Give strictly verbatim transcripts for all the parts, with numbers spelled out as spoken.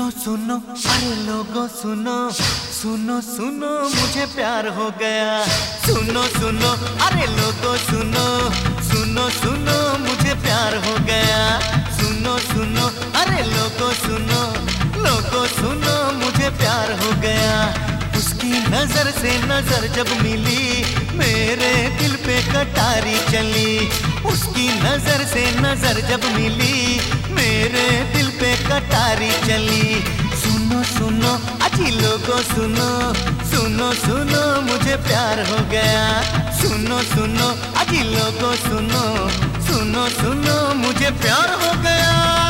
सुनो सुनो अरे लोगों सुनो, सुनो सुनो मुझे प्यार हो गया। सुनो सुनो अरे लोगों सुनो, सुनो सुनो मुझे प्यार हो गया। सुनो सुनो अरे लोगों सुनो, लोगों सुनो मुझे प्यार हो गया। उसकी नजर से नजर जब मिली मेरे दिल पे कटारी चली। उसकी नजर से नजर जब मिली मेरे दिल पे कटारी चली। सुनो सुनो अजी लोगों सुनो, सुनो सुनो मुझे प्यार हो गया। सुनो सुनो अजी लोगों सुनो, सुनो सुनो मुझे प्यार हो गया।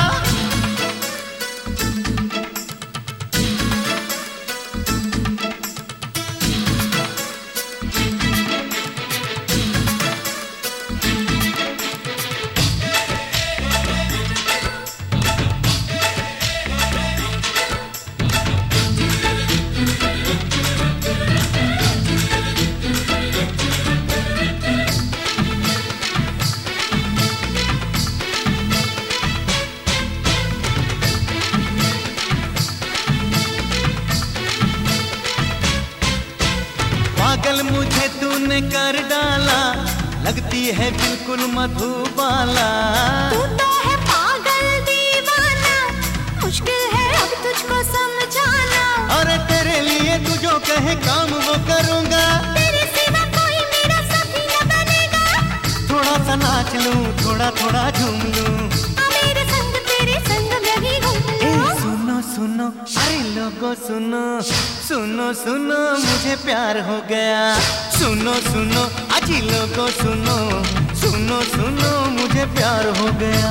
पागल मुझे तूने कर डाला, लगती है बिल्कुल मधुबाला। तू तो है पागल दीवाना, मुश्किल है अब तुझको समझाना। अरे तेरे लिए तू जो कहे काम वो करूँगा, तेरे सिवा कोई मेरा साथी न बनेगा। थोड़ा सा नाच लूं, थोड़ा थोड़ा झूम लूं, मेरे संग तेरे संग मैं भी घूम लूं। सुनो सुनो अरे लोगों सुनो, सुनो सुनो मुझे प्यार हो गया। सुनो सुनो अजी लोगों सुनो, सुनो सुनो मुझे प्यार हो गया।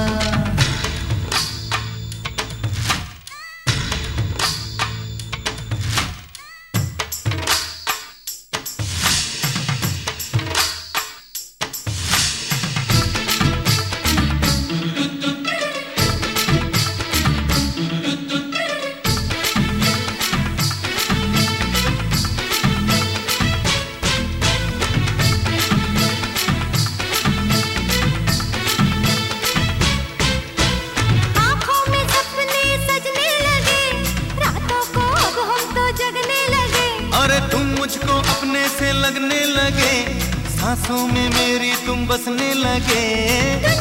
अरे तुम मुझको अपने से लगने लगे, सांसों में मेरी तुम बसने लगे।